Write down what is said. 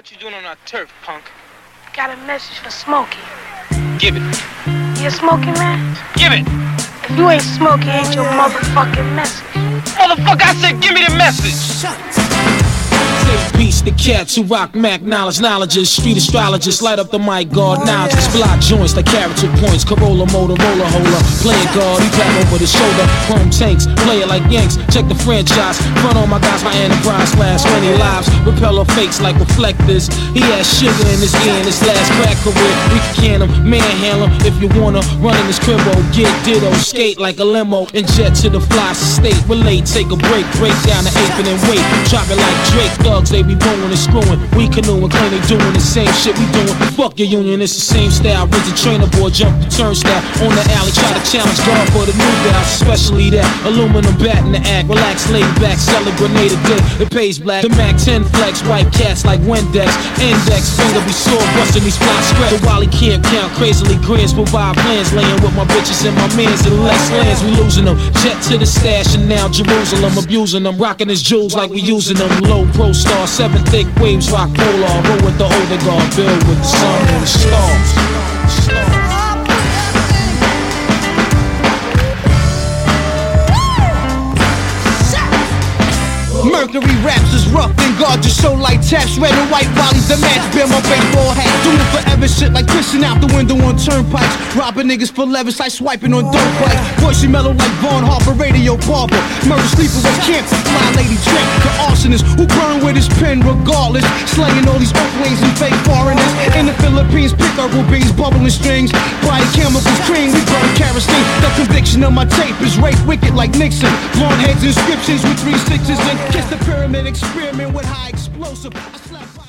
What you doing on our turf, punk? Got a message for Smokey. Give it. You a Smokey, man? Give it! If you ain't Smokey, ain't your motherfucking message. Motherfucker, I said give me the message! Beats the cats who rock Mac knowledges, street astrologists, light up the mic, guard knowledges, block joints like character points, Corolla, Motorola, holder, playing guard, he back over the shoulder, chrome tanks, play it like Yanks, check the franchise, front on my guys, my enterprise last many lives, repeller fakes like reflectors, he has sugar in his ear in his last crack career, we can him, manhandle him, if you wanna, run in his cribbo, get ditto, skate like a limo, and jet to the fly state, relate, take a break down the apron and wait, drop it like Drake, thugs, they be blowing and screwing. We canoeing, claim they doing the same shit we doing. Fuck your union, it's the same style. Raise the trainer boy, jump the turnstile. On the alley, try to challenge God for the new guys, especially that aluminum bat in the act. Relax, laid back, sell a grenade a day. It pays black. The Mac 10 flex, white cats like Windex. Index finger be sore, busting these fly scraps. The Wally can't count, crazily grins, provide plans. Laying with my bitches and my mans in less lands. We losing them. Jet to the stash and now Jerusalem, abusing them. Rocking his jewels like we using them. Low pro star, 7 thick waves, rock polar. Roll with the older guard, build with the sun and the stars. Mercury raps is rough and gorgeous, so like taps, red and white volleys, the match, bear my baseball hat. Doing forever shit like pissing out the window on turnpikes, robbing niggas for levers like swiping on dope bikes. Voicey mellow like Vaughn Harper, radio barber. Murder sleepaway camp for fly lady trick. The arsonist who burn with his pen regardless, slaying all these earthlings and fake foreigners. In the Philippines, pick herbal beans, bubbling strings, body chemicals cream, we burn kerosene. The conviction of my tape is rape wicked like Nixon. Blonde heads inscriptions with 3 6s and kiss the pyramid experiment with high explosive. I slap